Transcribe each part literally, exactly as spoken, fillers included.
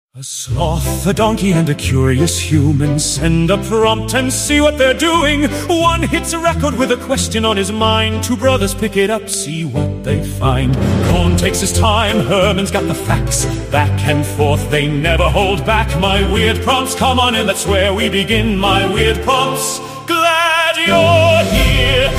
A sloth, a donkey, and a curious human send a prompt and see what they're doing. One hits a record with a question on his mind. Two brothers pick it up, see what they find. Cohn takes his time, Herman's got the facts. Back and forth, they never hold back. My weird prompts, come on in, that's where we begin. My weird prompts, glad you're here.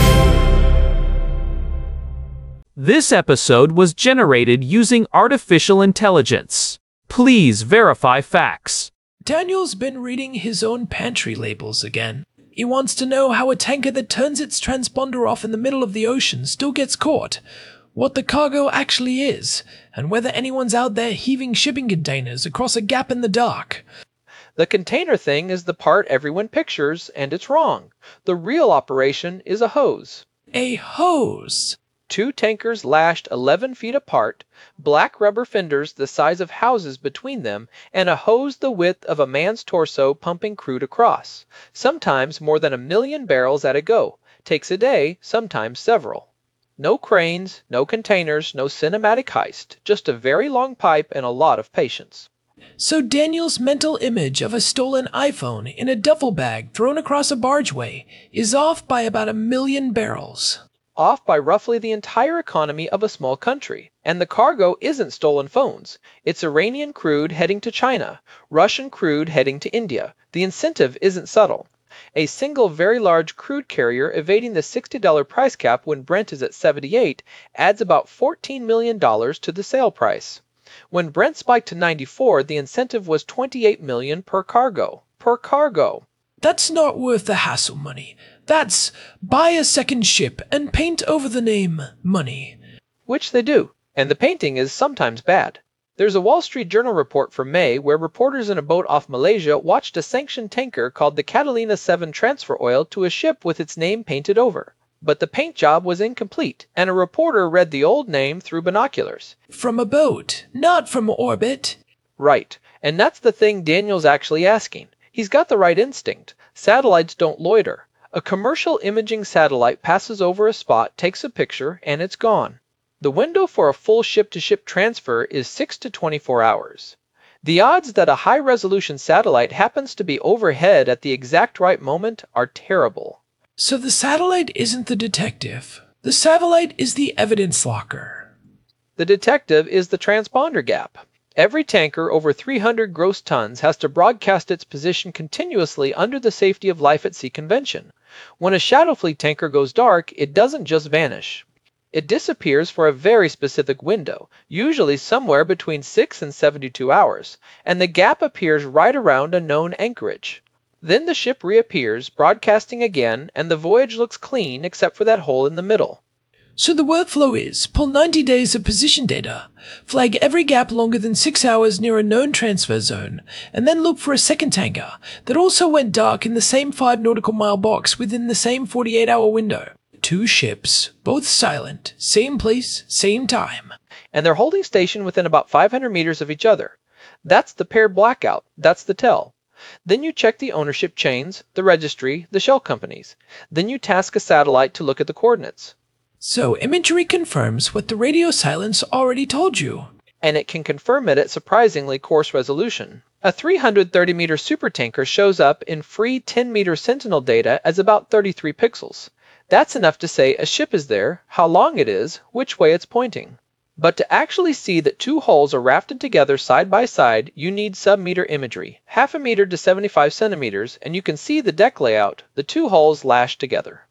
This episode was generated using artificial intelligence. Please verify facts. Daniel's been reading his own pantry labels again. He wants to know how a tanker that turns its transponder off in the middle of the ocean still gets caught, what the cargo actually is, and whether anyone's out there heaving shipping containers across a gap in the dark. The container thing is the part everyone pictures, and it's wrong. The real operation is a hose. A hose? Two tankers lashed eleven feet apart, black rubber fenders the size of houses between them, and a hose the width of a man's torso pumping crude across. Sometimes more than a million barrels at a go. Takes a day, sometimes several. No cranes, no containers, no cinematic heist. Just a very long pipe and a lot of patience. So Daniel's mental image of a stolen iPhone in a duffel bag thrown across a bargeway is off by about a million barrels. Off by roughly the entire economy of a small country. And the cargo isn't stolen phones. It's Iranian crude heading to China, Russian crude heading to India. The incentive isn't subtle. A single very large crude carrier evading the sixty dollar price cap when Brent is at seventy-eight adds about fourteen million dollars to the sale price. When Brent spiked to ninety-four, the incentive was twenty-eight million dollars per cargo. Per cargo. That's not worth the hassle money. That's buy a second ship and paint over the name money. Which they do, and the painting is sometimes bad. There's a Wall Street Journal report from May where reporters in a boat off Malaysia watched a sanctioned tanker called the Catalina seven transfer oil to a ship with its name painted over. But the paint job was incomplete, and a reporter read the old name through binoculars. From a boat, not from orbit. Right, and that's the thing Daniel's actually asking. He's got the right instinct. Satellites don't loiter. A commercial imaging satellite passes over a spot, takes a picture, and it's gone. The window for a full ship-to-ship transfer is six to twenty-four hours. The odds that a high-resolution satellite happens to be overhead at the exact right moment are terrible. So the satellite isn't the detective. The satellite is the evidence locker. The detective is the transponder gap. Every tanker over three hundred gross tons has to broadcast its position continuously under the Safety of Life at Sea Convention. When a shadow fleet tanker goes dark, it doesn't just vanish. It disappears for a very specific window, usually somewhere between six and seventy-two hours, and the gap appears right around a known anchorage. Then the ship reappears, broadcasting again, and the voyage looks clean except for that hole in the middle. So the workflow is, pull ninety days of position data, flag every gap longer than six hours near a known transfer zone, and then look for a second tanker that also went dark in the same five nautical mile box within the same forty-eight hour window. Two ships, both silent, same place, same time. And they're holding station within about five hundred meters of each other. That's the paired blackout. That's the tell. Then you check the ownership chains, the registry, the shell companies. Then you task a satellite to look at the coordinates. So imagery confirms what the radio silence already told you. And it can confirm it at surprisingly coarse resolution. A three hundred thirty meter supertanker shows up in free ten meter Sentinel data as about thirty-three pixels. That's enough to say a ship is there, how long it is, which way it's pointing. But to actually see that two hulls are rafted together side by side, you need sub-meter imagery, half a meter to seventy-five centimeters, and you can see the deck layout, the two hulls lashed together.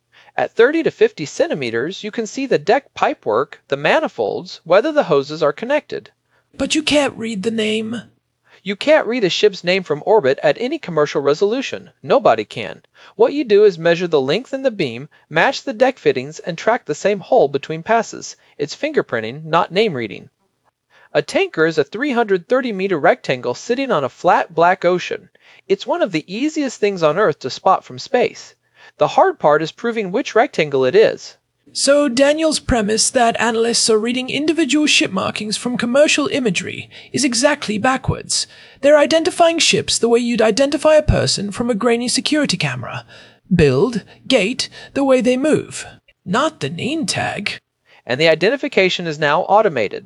At thirty to fifty centimeters, you can see the deck pipework, the manifolds, whether the hoses are connected. But you can't read the name. You can't read a ship's name from orbit at any commercial resolution. Nobody can. What you do is measure the length and the beam, match the deck fittings, and track the same hull between passes. It's fingerprinting, not name reading. A tanker is a three hundred thirty meter rectangle sitting on a flat black ocean. It's one of the easiest things on Earth to spot from space. The hard part is proving which rectangle it is. So Daniel's premise that analysts are reading individual ship markings from commercial imagery is exactly backwards. They're identifying ships the way you'd identify a person from a grainy security camera. Build, gate, the way they move. Not the name tag. And the identification is now automated.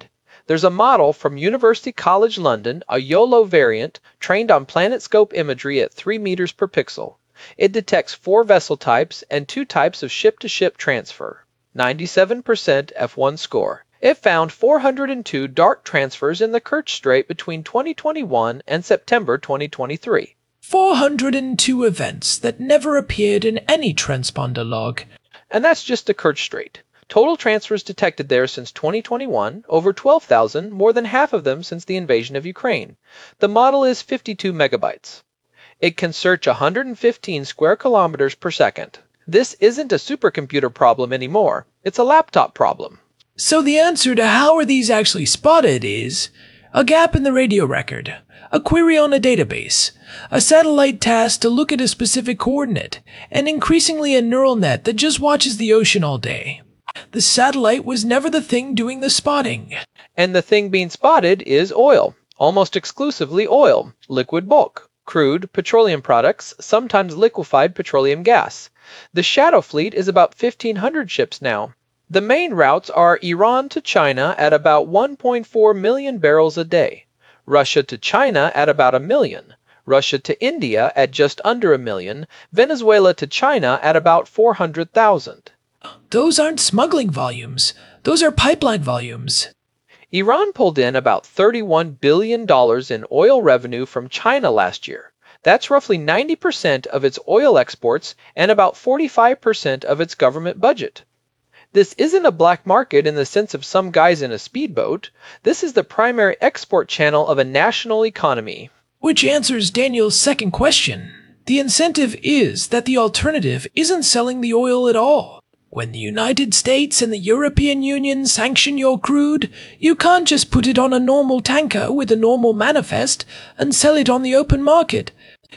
There's a model from University College London, a YOLO variant, trained on PlanetScope imagery at three meters per pixel. It detects four vessel types and two types of ship-to-ship transfer. ninety-seven percent F one score. It found four hundred two dark transfers in the Kerch Strait between twenty twenty-one and September twenty twenty-three. four hundred two events that never appeared in any transponder log. And that's just the Kerch Strait. Total transfers detected there since twenty twenty-one, over twelve thousand, more than half of them since the invasion of Ukraine. The model is fifty-two megabytes. It can search one hundred fifteen square kilometers per second. This isn't a supercomputer problem anymore. It's a laptop problem. So the answer to how are these actually spotted is a gap in the radio record, a query on a database, a satellite tasked to look at a specific coordinate, and increasingly a neural net that just watches the ocean all day. The satellite was never the thing doing the spotting. And the thing being spotted is oil, almost exclusively oil, liquid bulk, crude, petroleum products, sometimes liquefied petroleum gas. The shadow fleet is about fifteen hundred ships now. The main routes are Iran to China at about one point four million barrels a day, Russia to China at about a million, Russia to India at just under a million, Venezuela to China at about four hundred thousand. Those aren't smuggling volumes. Those are pipeline volumes. Iran pulled in about thirty-one billion dollars in oil revenue from China last year. That's roughly ninety percent of its oil exports and about forty-five percent of its government budget. This isn't a black market in the sense of some guys in a speedboat. This is the primary export channel of a national economy. Which answers Daniel's second question. The incentive is that the alternative isn't selling the oil at all. When the United States and the European Union sanction your crude, you can't just put it on a normal tanker with a normal manifest and sell it on the open market.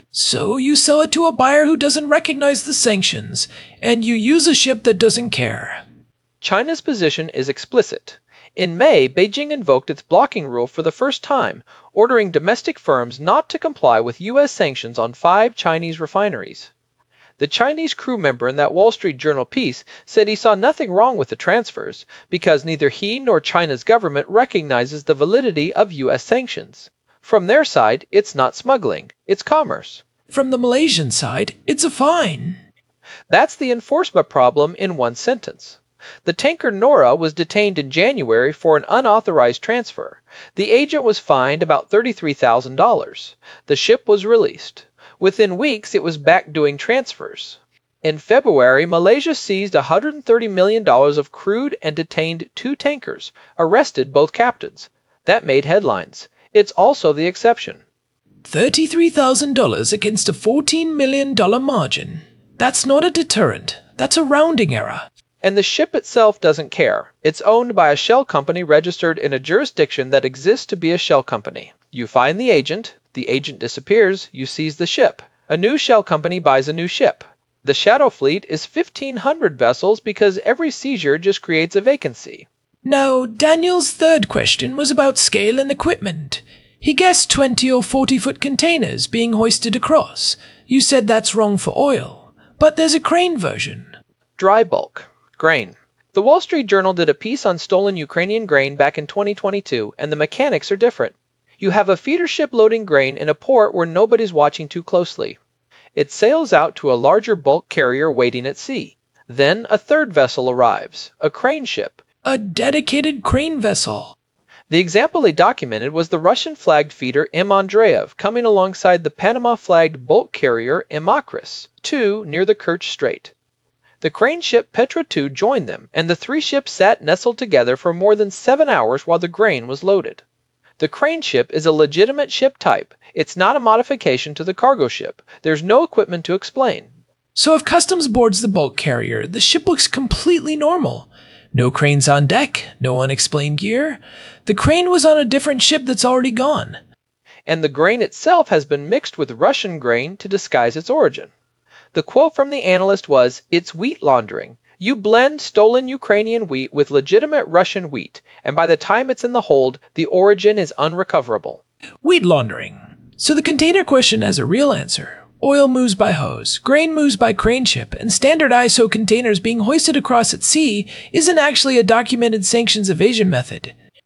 So you sell it to a buyer who doesn't recognize the sanctions, and you use a ship that doesn't care. China's position is explicit. In May, Beijing invoked its blocking rule for the first time, ordering domestic firms not to comply with U S sanctions on five Chinese refineries. The Chinese crew member in that Wall Street Journal piece said he saw nothing wrong with the transfers because neither he nor China's government recognizes the validity of U S sanctions. From their side, it's not smuggling, it's commerce. From the Malaysian side, it's a fine. That's the enforcement problem in one sentence. The tanker Nora was detained in January for an unauthorized transfer. The agent was fined about thirty-three thousand dollars. The ship was released. Within weeks, it was back doing transfers. In February, Malaysia seized one hundred thirty million dollars of crude and detained two tankers, arrested both captains. That made headlines. It's also the exception. thirty-three thousand dollars against a fourteen million dollars margin. That's not a deterrent. That's a rounding error. And the ship itself doesn't care. It's owned by a shell company registered in a jurisdiction that exists to be a shell company. You find the agent, the agent disappears, you seize the ship. A new shell company buys a new ship. The shadow fleet is fifteen hundred vessels because every seizure just creates a vacancy. Now, Daniel's third question was about scale and equipment. He guessed twenty or forty foot containers being hoisted across. You said that's wrong for oil. But there's a crane version. Dry bulk. Grain. The Wall Street Journal did a piece on stolen Ukrainian grain back in twenty twenty-two, and the mechanics are different. You have a feeder ship loading grain in a port where nobody's watching too closely. It sails out to a larger bulk carrier waiting at sea. Then a third vessel arrives, a crane ship. A dedicated crane vessel. The example they documented was the Russian-flagged feeder M. Andreev coming alongside the Panama-flagged bulk carrier Imakris, two near the Kerch Strait. The crane ship Petra two joined them, and the three ships sat nestled together for more than seven hours while the grain was loaded. The crane ship is a legitimate ship type. It's not a modification to the cargo ship. There's no equipment to explain. So if customs boards the bulk carrier, the ship looks completely normal. No cranes on deck, no unexplained gear. The crane was on a different ship that's already gone. And the grain itself has been mixed with Russian grain to disguise its origin. The quote from the analyst was, "It's wheat laundering. You blend stolen Ukrainian wheat with legitimate Russian wheat, and by the time it's in the hold, the origin is unrecoverable." Wheat laundering. So the container question has a real answer. Oil moves by hose, grain moves by crane ship, and standard I S O containers being hoisted across at sea isn't actually a documented sanctions evasion method.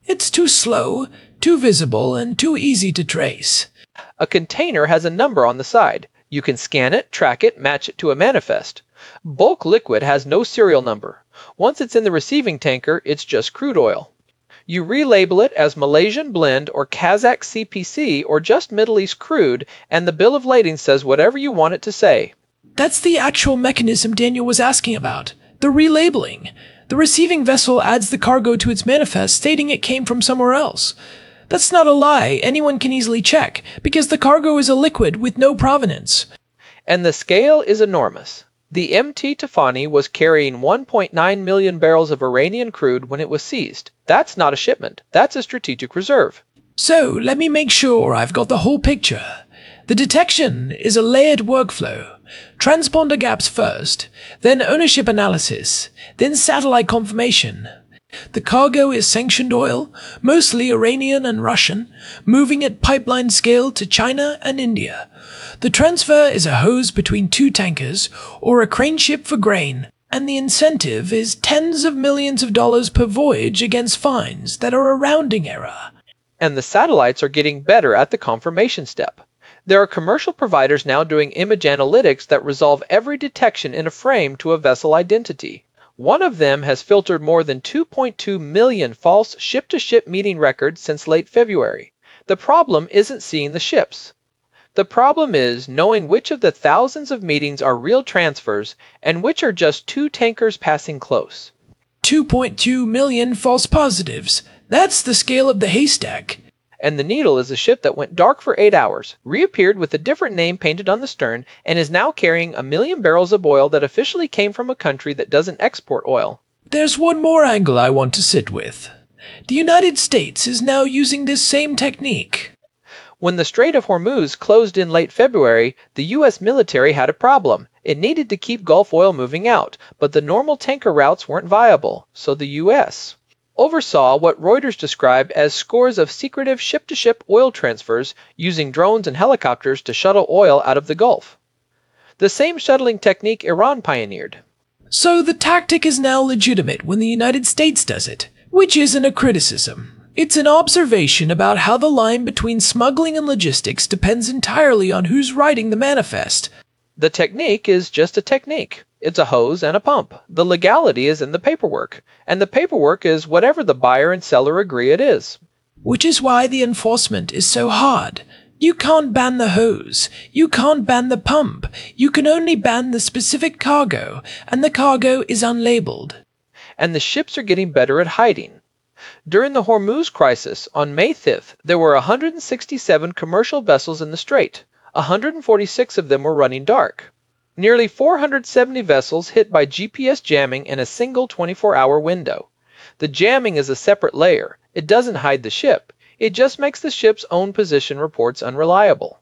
It's too slow, too visible, and too easy to trace. A container has a number on the side. You can scan it, track it, match it to a manifest. Bulk liquid has no serial number. Once it's in the receiving tanker, it's just crude oil. You relabel it as Malaysian Blend or Kazakh C P C or just Middle East crude, and the bill of lading says whatever you want it to say. That's the actual mechanism Daniel was asking about. The relabeling. The receiving vessel adds the cargo to its manifest stating it came from somewhere else. That's not a lie, anyone can easily check, because the cargo is a liquid with no provenance. And the scale is enormous. The M T Tafani was carrying one point nine million barrels of Iranian crude when it was seized. That's not a shipment, that's a strategic reserve. So, let me make sure I've got the whole picture. The detection is a layered workflow. Transponder gaps first, then ownership analysis, then satellite confirmation. The cargo is sanctioned oil, mostly Iranian and Russian, moving at pipeline scale to China and India. The transfer is a hose between two tankers, or a crane ship for grain, and the incentive is tens of millions of dollars per voyage against fines that are a rounding error. And the satellites are getting better at the confirmation step. There are commercial providers now doing image analytics that resolve every detection in a frame to a vessel identity. One of them has filtered more than two point two million false ship-to-ship meeting records since late February. The problem isn't seeing the ships. The problem is knowing which of the thousands of meetings are real transfers and which are just two tankers passing close. two point two million false positives. That's the scale of the haystack. And the Needle is a ship that went dark for eight hours, reappeared with a different name painted on the stern, and is now carrying a million barrels of oil that officially came from a country that doesn't export oil. There's one more angle I want to sit with. The United States is now using this same technique. When the Strait of Hormuz closed in late February, the U S military had a problem. It needed to keep Gulf oil moving out, but the normal tanker routes weren't viable, so the U S oversaw what Reuters described as scores of secretive ship-to-ship oil transfers using drones and helicopters to shuttle oil out of the Gulf. The same shuttling technique Iran pioneered. So the tactic is now legitimate when the United States does it, which isn't a criticism. It's an observation about how the line between smuggling and logistics depends entirely on who's writing the manifest. The technique is just a technique. It's a hose and a pump. The legality is in the paperwork, and the paperwork is whatever the buyer and seller agree it is. Which is why the enforcement is so hard. You can't ban the hose. You can't ban the pump. You can only ban the specific cargo, and the cargo is unlabeled. And the ships are getting better at hiding. During the Hormuz crisis, on May fifth, there were one hundred sixty-seven commercial vessels in the strait. one hundred forty-six of them were running dark. Nearly four hundred seventy vessels hit by G P S jamming in a single twenty-four hour window. The jamming is a separate layer. It doesn't hide the ship. It just makes the ship's own position reports unreliable.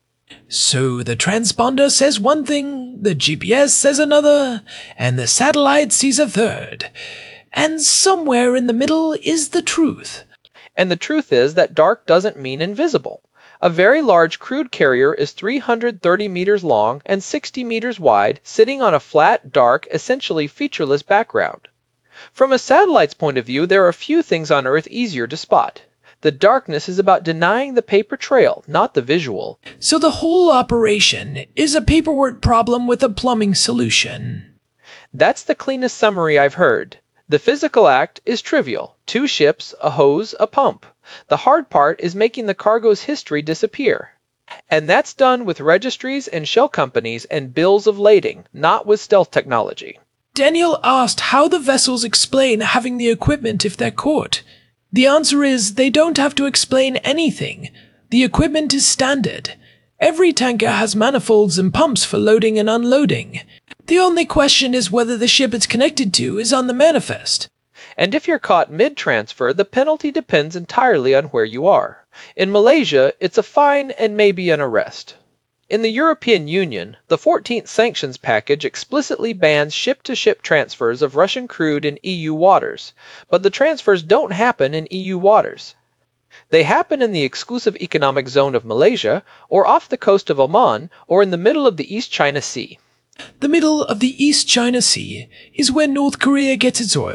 So the transponder says one thing, the G P S says another, and the satellite sees a third. And somewhere in the middle is the truth. And the truth is that dark doesn't mean invisible. A very large crude carrier is three hundred thirty meters long and sixty meters wide, sitting on a flat, dark, essentially featureless background. From a satellite's point of view, there are few things on Earth easier to spot. The darkness is about denying the paper trail, not the visual. So the whole operation is a paperwork problem with a plumbing solution. That's the cleanest summary I've heard. The physical act is trivial. Two ships, a hose, a pump. The hard part is making the cargo's history disappear. And that's done with registries and shell companies and bills of lading, not with stealth technology. Daniel asked how the vessels explain having the equipment if they're caught. The answer is they don't have to explain anything. The equipment is standard. Every tanker has manifolds and pumps for loading and unloading. The only question is whether the ship it's connected to is on the manifest. And if you're caught mid-transfer, the penalty depends entirely on where you are. In Malaysia, it's a fine and maybe an arrest. In the European Union, the fourteenth sanctions package explicitly bans ship-to-ship transfers of Russian crude in E U waters, but the transfers don't happen in E U waters. They happen in the exclusive economic zone of Malaysia, or off the coast of Oman, or in the middle of the East China Sea. The middle of the East China Sea is where North Korea gets its oil.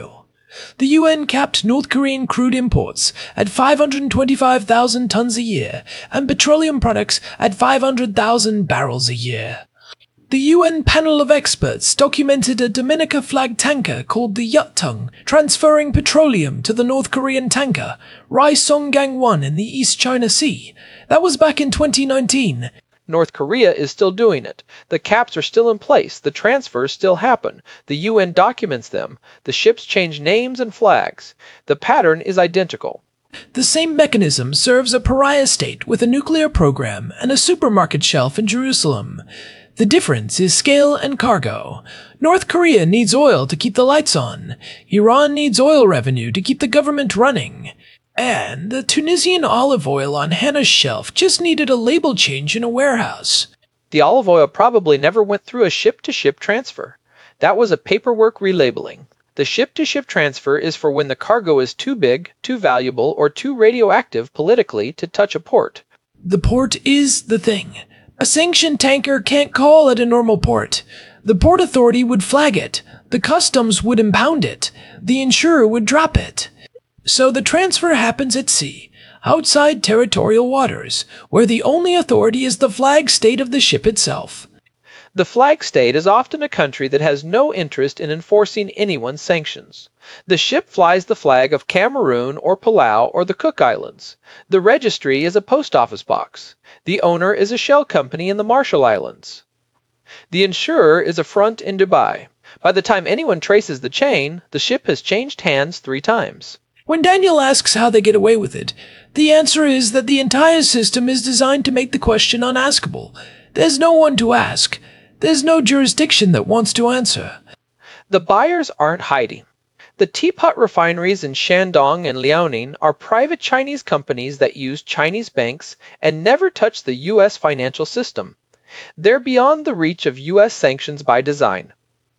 The U N capped North Korean crude imports at five hundred twenty-five thousand tons a year and petroleum products at five hundred thousand barrels a year. The U N panel of experts documented a Dominica flag tanker called the Yuttung transferring petroleum to the North Korean tanker Rai Songgang one in the East China Sea. That was back in twenty nineteen. North Korea is still doing it. The caps are still in place. The transfers still happen. The U N documents them. The ships change names and flags. The pattern is identical. The same mechanism serves a pariah state with a nuclear program and a supermarket shelf in Jerusalem. The difference is scale and cargo. North Korea needs oil to keep the lights on. Iran needs oil revenue to keep the government running. And the Tunisian olive oil on Hannah's shelf just needed a label change in a warehouse. The olive oil probably never went through a ship-to-ship transfer. That was a paperwork relabeling. The ship-to-ship transfer is for when the cargo is too big, too valuable, or too radioactive politically to touch a port. The port is the thing. A sanctioned tanker can't call at a normal port. The port authority would flag it. The customs would impound it. The insurer would drop it. So the transfer happens at sea, outside territorial waters, where the only authority is the flag state of the ship itself. The flag state is often a country that has no interest in enforcing anyone's sanctions. The ship flies the flag of Cameroon or Palau or the Cook Islands. The registry is a post office box. The owner is a shell company in the Marshall Islands. The insurer is a front in Dubai. By the time anyone traces the chain, the ship has changed hands three times. When Daniel asks how they get away with it, the answer is that the entire system is designed to make the question unaskable. There's no one to ask. There's no jurisdiction that wants to answer. The buyers aren't hiding. The teapot refineries in Shandong and Liaoning are private Chinese companies that use Chinese banks and never touch the U S financial system. They're beyond the reach of U S sanctions by design.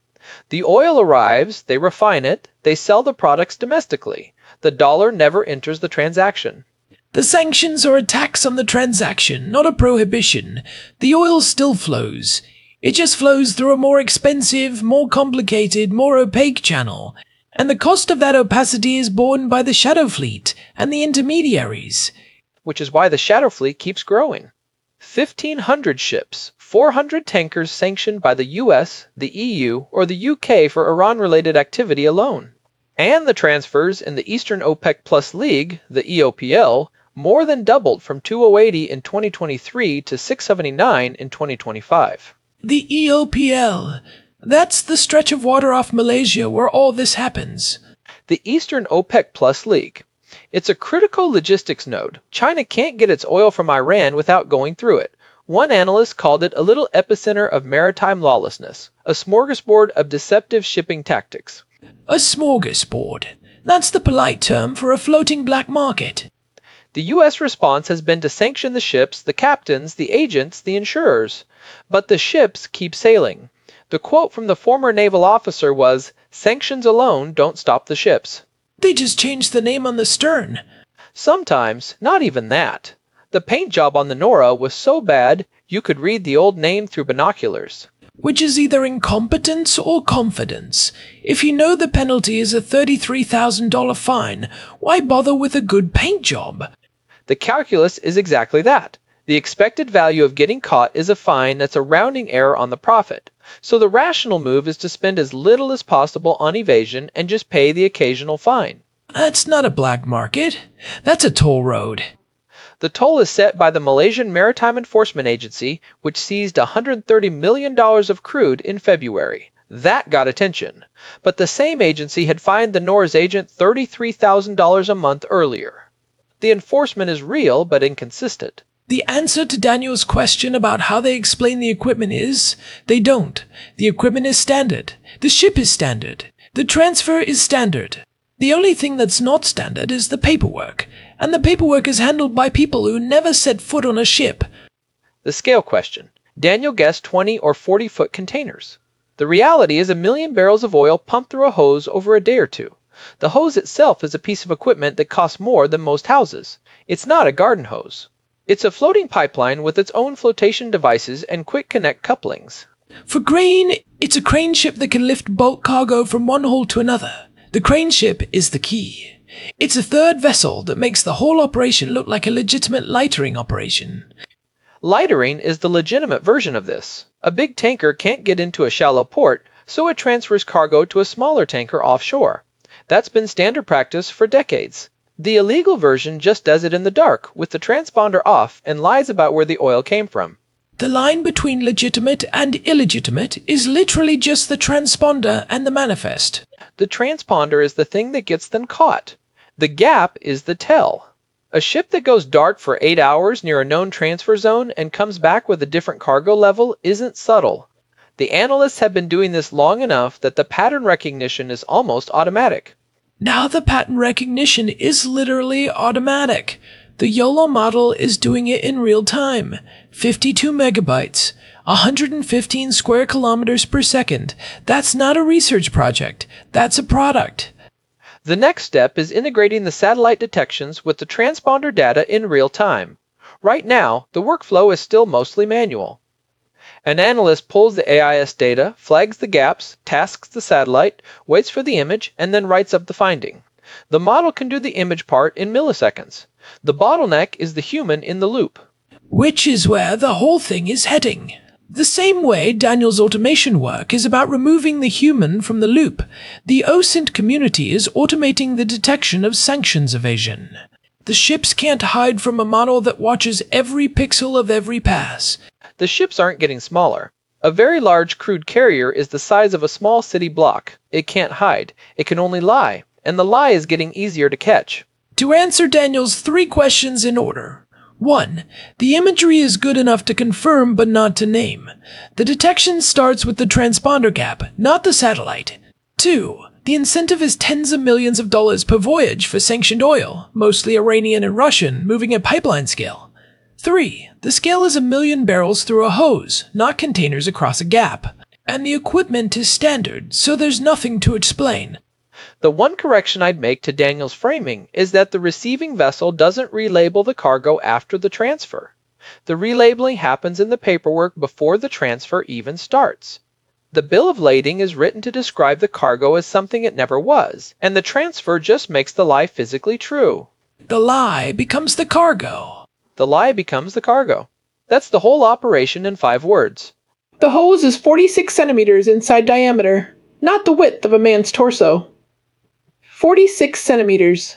The oil arrives, they refine it, they sell the products domestically. The dollar never enters the transaction. The sanctions are a tax on the transaction, not a prohibition. The oil still flows. It just flows through a more expensive, more complicated, more opaque channel. And the cost of that opacity is borne by the shadow fleet and the intermediaries. Which is why the shadow fleet keeps growing. fifteen hundred ships, four hundred tankers sanctioned by the U S, the E U, or the U K for Iran-related activity alone. And the transfers in the Eastern OPEC Plus League, the E O P L, more than doubled from two thousand eighty in twenty twenty-three to six hundred seventy-nine in twenty twenty-five. The E O P L. That's the stretch of water off Malaysia where all this happens. The Eastern OPEC Plus League. It's a critical logistics node. China can't get its oil from Iran without going through it. One analyst called it a little epicenter of maritime lawlessness, a smorgasbord of deceptive shipping tactics. A smorgasbord. That's the polite term for a floating black market. The U S response has been to sanction the ships, the captains, the agents, the insurers. But the ships keep sailing. The quote from the former naval officer was, "Sanctions alone don't stop the ships." They just changed the name on the stern. Sometimes, not even that. The paint job on the Nora was so bad, you could read the old name through binoculars. Which is either incompetence or confidence. If you know the penalty is a thirty-three thousand dollars fine, why bother with a good paint job? The calculus is exactly that. The expected value of getting caught is a fine that's a rounding error on the profit. So the rational move is to spend as little as possible on evasion and just pay the occasional fine. That's not a black market. That's a toll road. The toll is set by the Malaysian Maritime Enforcement Agency, which seized one hundred thirty million dollars of crude in February. That got attention. But the same agency had fined the Nora's agent thirty-three thousand dollars a month earlier. The enforcement is real but inconsistent. The answer to Daniel's question about how they explain the equipment is, they don't. The equipment is standard. The ship is standard. The transfer is standard. The only thing that's not standard is the paperwork, and the paperwork is handled by people who never set foot on a ship. The scale question. Daniel guessed twenty or forty foot containers. The reality is a million barrels of oil pumped through a hose over a day or two. The hose itself is a piece of equipment that costs more than most houses. It's not a garden hose. It's a floating pipeline with its own flotation devices and quick connect couplings. For grain, it's a crane ship that can lift bulk cargo from one hole to another. The crane ship is the key. It's a third vessel that makes the whole operation look like a legitimate lightering operation. Lightering is the legitimate version of this. A big tanker can't get into a shallow port, so it transfers cargo to a smaller tanker offshore. That's been standard practice for decades. The illegal version just does it in the dark, with the transponder off, and lies about where the oil came from. The line between legitimate and illegitimate is literally just the transponder and the manifest. The transponder is the thing that gets them caught. The gap is the tell. A ship that goes dark for eight hours near a known transfer zone and comes back with a different cargo level isn't subtle. The analysts have been doing this long enough that the pattern recognition is almost automatic. Now the pattern recognition is literally automatic. The YOLO model is doing it in real time. fifty-two megabytes, one hundred fifteen square kilometers per second. That's not a research project. That's a product. The next step is integrating the satellite detections with the transponder data in real time. Right now, the workflow is still mostly manual. An analyst pulls the A I S data, flags the gaps, tasks the satellite, waits for the image, and then writes up the finding. The model can do the image part in milliseconds. The bottleneck is the human in the loop. Which is where the whole thing is heading. The same way Daniel's automation work is about removing the human from the loop, the O S I N T community is automating the detection of sanctions evasion. The ships can't hide from a model that watches every pixel of every pass. The ships aren't getting smaller. A very large crude carrier is the size of a small city block. It can't hide. It can only lie. And the lie is getting easier to catch. To answer Daniel's three questions in order. one. The imagery is good enough to confirm but not to name. The detection starts with the transponder gap, not the satellite. two. The incentive is tens of millions of dollars per voyage for sanctioned oil, mostly Iranian and Russian, moving at pipeline scale. three. The scale is a million barrels through a hose, not containers across a gap. And the equipment is standard, so there's nothing to explain. The one correction I'd make to Daniel's framing is that the receiving vessel doesn't relabel the cargo after the transfer. The relabeling happens in the paperwork before the transfer even starts. The bill of lading is written to describe the cargo as something it never was, and the transfer just makes the lie physically true. The lie becomes the cargo. The lie becomes the cargo. That's the whole operation in five words. The hose is forty-six centimeters inside diameter, not the width of a man's torso. forty-six centimeters.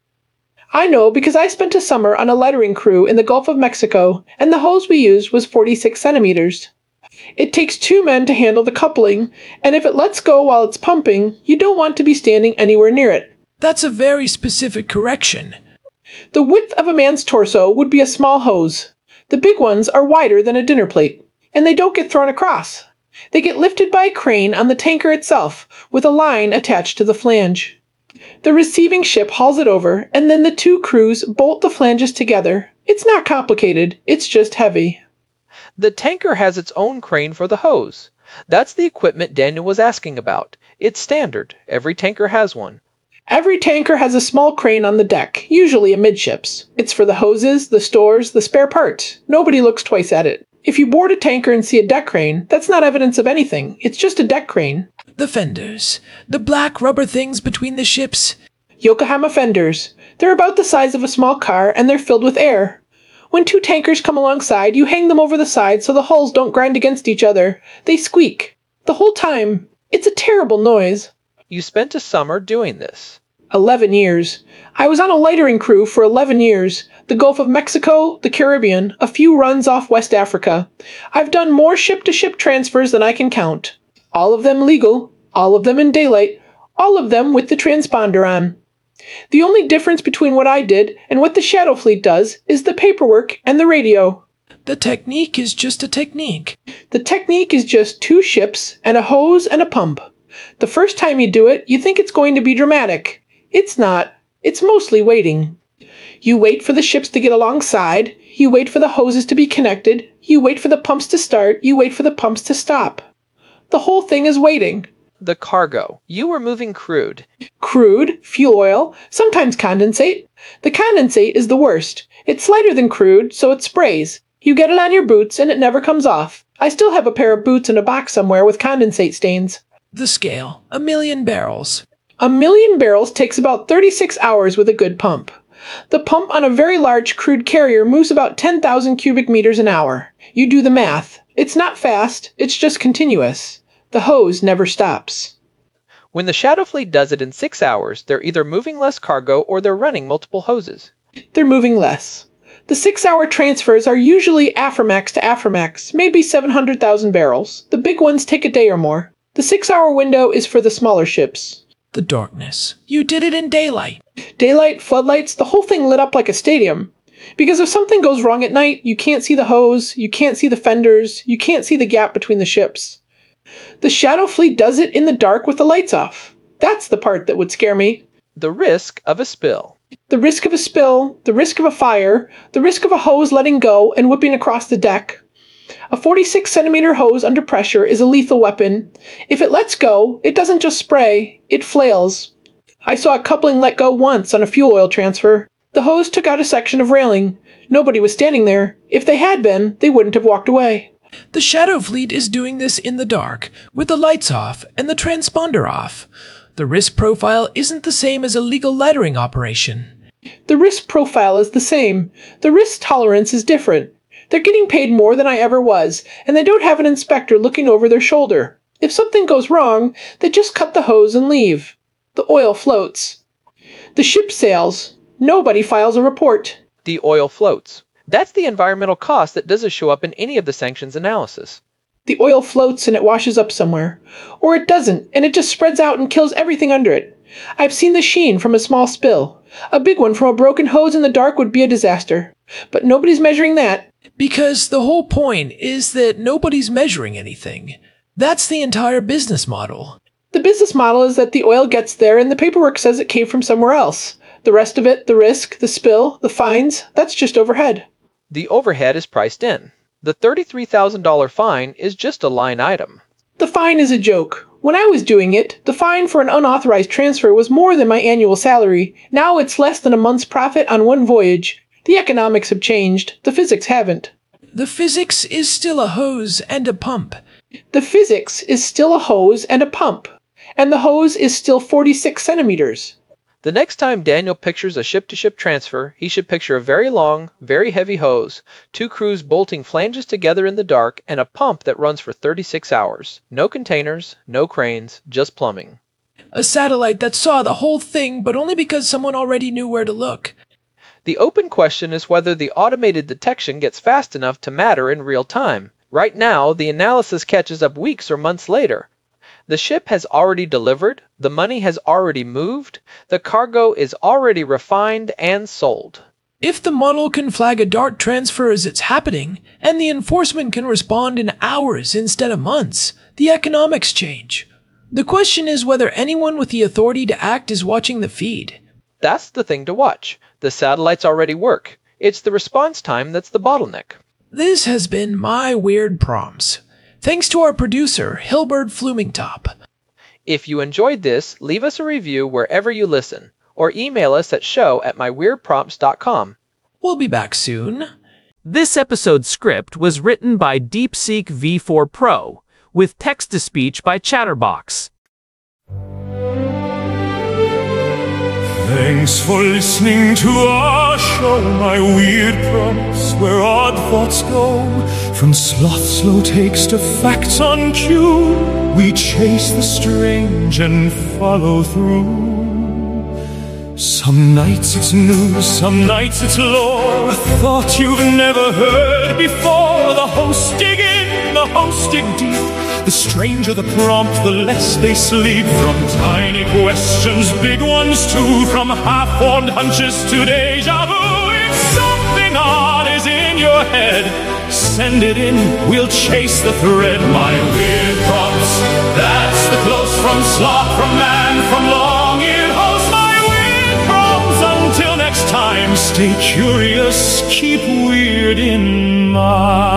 I know because I spent a summer on a lightering crew in the Gulf of Mexico, and the hose we used was forty-six centimeters. It takes two men to handle the coupling, and if it lets go while it's pumping, you don't want to be standing anywhere near it. That's a very specific correction. The width of a man's torso would be a small hose. The big ones are wider than a dinner plate, and they don't get thrown across. They get lifted by a crane on the tanker itself, with a line attached to the flange. The receiving ship hauls it over, and then the two crews bolt the flanges together. It's not complicated, it's just heavy. The tanker has its own crane for the hose. That's the equipment Daniel was asking about. It's standard. Every tanker has one. Every tanker has a small crane on the deck, usually amidships. It's for the hoses, the stores, the spare parts. Nobody looks twice at it. If you board a tanker and see a deck crane, that's not evidence of anything. It's just a deck crane. The fenders. The black rubber things between the ships. Yokohama fenders. They're about the size of a small car, and they're filled with air. When two tankers come alongside, you hang them over the side so the hulls don't grind against each other. They squeak. The whole time. It's a terrible noise. You spent a summer doing this. Eleven years. I was on a lightering crew for eleven years. The Gulf of Mexico, the Caribbean, a few runs off West Africa. I've done more ship-to-ship transfers than I can count. All of them legal, all of them in daylight, all of them with the transponder on. The only difference between what I did and what the Shadow Fleet does is the paperwork and the radio. The technique is just a technique. The technique is just two ships and a hose and a pump. The first time you do it, you think it's going to be dramatic. It's not. It's mostly waiting. You wait for the ships to get alongside. You wait for the hoses to be connected. You wait for the pumps to start. You wait for the pumps to stop. The whole thing is waiting. The cargo. You were moving crude. Crude, fuel oil, sometimes condensate. The condensate is the worst. It's lighter than crude, so it sprays. You get it on your boots and it never comes off. I still have a pair of boots in a box somewhere with condensate stains. The scale. A million barrels. A million barrels takes about thirty-six hours with a good pump. The pump on a very large crude carrier moves about ten thousand cubic meters an hour. You do the math. It's not fast, it's just continuous. The hose never stops. When the Shadow Fleet does it in six hours, they're either moving less cargo or they're running multiple hoses. They're moving less. The six-hour transfers are usually Aframax to Aframax, maybe seven hundred thousand barrels. The big ones take a day or more. The six-hour window is for the smaller ships. The darkness. You did it in daylight. Daylight, floodlights, the whole thing lit up like a stadium. Because if something goes wrong at night, you can't see the hose, you can't see the fenders, you can't see the gap between the ships. The Shadow Fleet does it in the dark with the lights off. That's the part that would scare me. The risk of a spill. The risk of a spill, the risk of a fire, the risk of a hose letting go and whipping across the deck. A forty-six centimeter hose under pressure is a lethal weapon. If it lets go, it doesn't just spray, it flails. I saw a coupling let go once on a fuel oil transfer. The hose took out a section of railing. Nobody was standing there. If they had been, they wouldn't have walked away. The Shadow Fleet is doing this in the dark, with the lights off and the transponder off. The risk profile isn't the same as a legal lightering operation. The risk profile is the same. The risk tolerance is different. They're getting paid more than I ever was, and they don't have an inspector looking over their shoulder. If something goes wrong, they just cut the hose and leave. The oil floats. The ship sails. Nobody files a report. The oil floats. That's the environmental cost that doesn't show up in any of the sanctions analysis. The oil floats and it washes up somewhere. Or it doesn't, and it just spreads out and kills everything under it. I've seen the sheen from a small spill. A big one from a broken hose in the dark would be a disaster. But nobody's measuring that. Because the whole point is that nobody's measuring anything. That's the entire business model. The business model is that the oil gets there and the paperwork says it came from somewhere else. The rest of it, the risk, the spill, the fines, that's just overhead. The overhead is priced in. The thirty-three thousand dollars fine is just a line item. The fine is a joke. When I was doing it, the fine for an unauthorized transfer was more than my annual salary. Now it's less than a month's profit on one voyage. The economics have changed. The physics haven't. The physics is still a hose and a pump. The physics is still a hose and a pump. And the hose is still forty-six centimeters. The next time Daniel pictures a ship-to-ship transfer, he should picture a very long, very heavy hose, two crews bolting flanges together in the dark, and a pump that runs for thirty-six hours. No containers, no cranes, just plumbing. A satellite that saw the whole thing, but only because someone already knew where to look. The open question is whether the automated detection gets fast enough to matter in real time. Right now, the analysis catches up weeks or months later. The ship has already delivered, the money has already moved, the cargo is already refined and sold. If the model can flag a dart transfer as it's happening, and the enforcement can respond in hours instead of months, the economics change. The question is whether anyone with the authority to act is watching the feed. That's the thing to watch. The satellites already work. It's the response time that's the bottleneck. This has been My Weird Prompts. Thanks to our producer, Hilbert Flumingtop. If you enjoyed this, leave us a review wherever you listen, or email us at show at my weird prompts dot com. We'll be back soon. This episode's script was written by DeepSeek V four Pro, with text-to-speech by Chatterbox. Thanks for listening to our show, My Weird Prompts, where odd thoughts go. From sloth slow takes to facts on cue, we chase the strange and follow through. Some nights it's news, some nights it's lore, a thought you've never heard before. The hosts dig in, the hosts dig deep. The stranger the prompt, the less they sleep. From tiny questions, big ones too, from half-formed hunches to deja vu. If something odd is in your head, send it in, we'll chase the thread. My Weird Prompts, that's the close from sloth, from man, from long-eared host. My Weird Prompts, until next time, stay curious, keep weird in mind.